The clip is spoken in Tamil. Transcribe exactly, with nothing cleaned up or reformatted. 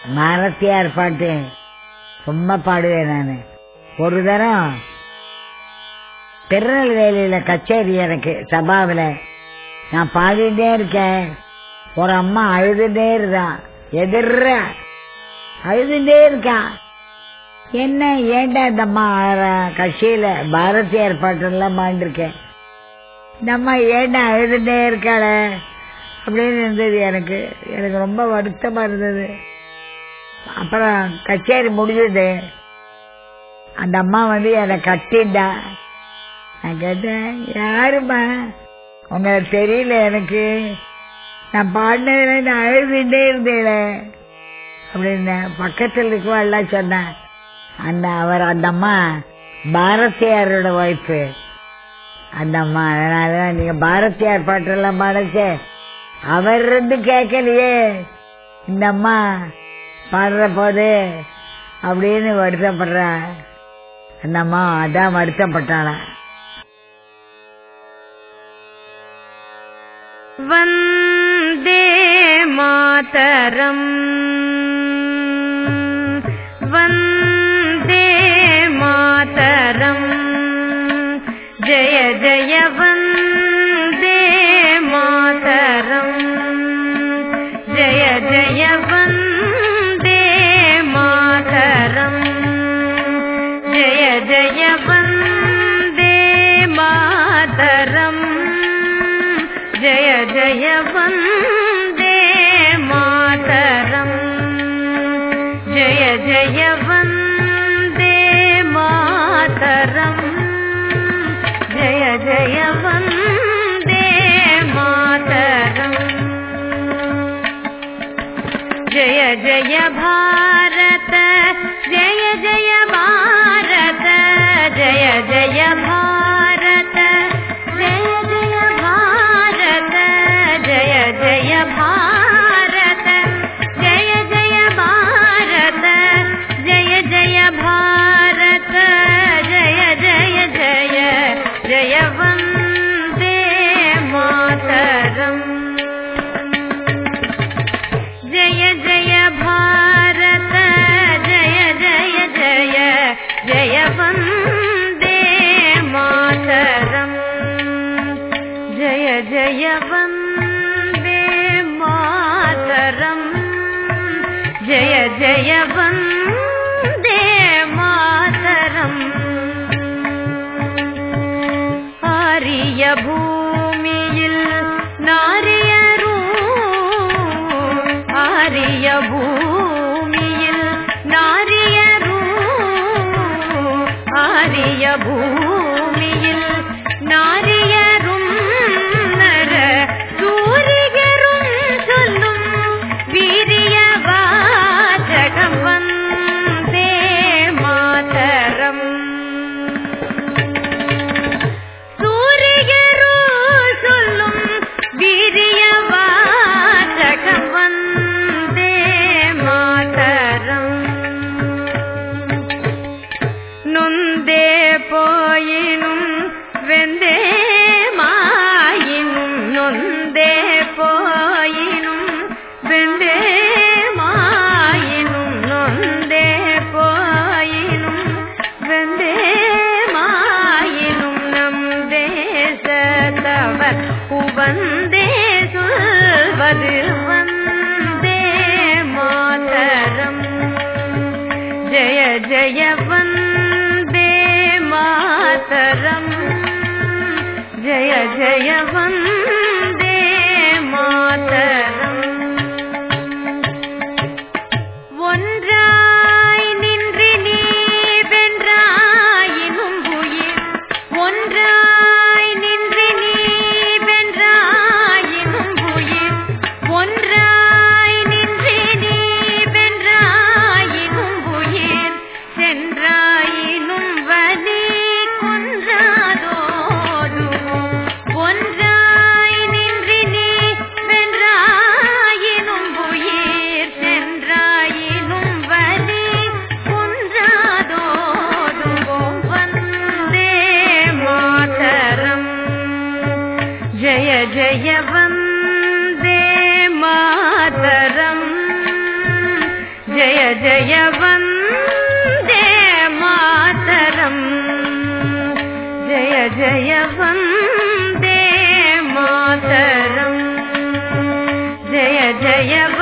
பாரதியார் பாட்டு ரொம்ப பாடுவேன் நான். ஒரு தரம் திருநெல்வேலியில கச்சேரி எனக்கு சபாவில் நான் பாடிட்டே இருக்கேன். ஒரு அம்மா அழுதுட்டே இருக்கான், எதிர அழுதுட்டே இருக்கான். என்ன ஏண்டா இந்த அம்மா கட்சியில பாரதியார் பாட்டெல்லாம் பாண்டிருக்கேன், இந்த அம்மா ஏண்டா அழுதுட்டே இருக்காள அப்படின்னு இருந்தது. எனக்கு எனக்கு ரொம்ப வருத்தமா இருந்தது. அப்புறம் கச்சேரி முடிஞ்சது, அந்த அம்மா வந்து என்னை கட்டிண்டா. நான் கேட்டேன், யாருமா உங்களுக்கு தெரியல, எனக்கு நான் பாடினதுல நான் அழுதுட்டே இருந்தேன் அப்படின்னு. பக்கத்தில் இருக்கவா எல்லாம் சொன்னேன், அந்த அவர் அந்த அம்மா பாரதியாரோட ஒய்ஃபு அந்த அம்மா. அதனாலதான் நீங்க பாரதியார் பாட்டெல்லாம் பாடச்சே அவர் இருந்து கேட்கலையே இந்த அம்மா பாடுற போது அப்படின்னு வருத்தப்படுற அந்த அம்மா. அதான் வருத்தப்பட்டாளா. வந்தே மாதரம் வந்தே மாதரம் ஜய ஜய வந்தே மாதரம் ஜய ஜய வந்தே மாதரம் ஜய ஜய வந்தே மாதரம் ஜய ஜய வந்தே மாதரம் ஜய ஜய வந்தே மாதரம் ஜய ஜய வந்தே மாதரம் ஜய ஜய பாரத ஜய ஜய பாரத ஜய ஜய பாரத ஜய ஜய பாரத ஜய ஜய பாரத ஜய ஜய பாரத ஜய ஜய பாரத ஜய ஜய ஜய ஜய வந்தே மாதரம் ஜய ஜய பாரத ஜய ஜய ஜய ஜய வந்தே மாதரம் ஜய ஜய வந்தே மாதரம் ஜய ஜய வந்தே மாதரம் ஆரிய பூமியில் நாரியரும் ஆரிய பூமியில் நாரியரும் ஆரிய பூமியில் நாரியரும் நர சூரியரும் சொல்லும் வீரிய வாசகம் வந்தே மாதரம் சூரியரு சொல்லும் வீரிய வாசகம் வந்தே மாதரம் நொந்தே போயினும் வெந்தே மாயினும் நொந்தே போயினும் வெந்தே மாயினும் நொந்தே போயினும் வெந்தே மாயினும் நம் தேசத்தவர் உவந்தே சொல்வது வந்தே மாதரம் ஜய ஜய வந்தே மாதரம் ஜய ஜய வந்தே மாதரம் ஒன்றாய் நின்று நீ வென்றாயினும் உயிர் ஒன்றாய் நின்று நீ வென்றாயினும் உயிர் ஒன்றாய் நின்று நீ வென்றாயினும் உயிர் சென்றாயினும் வலி கொன்றாதோதும் ஒன்றாய் ஜய வந்தே மாதரம் ஜய ஜய வந்தே மாதரம் ஜய ஜய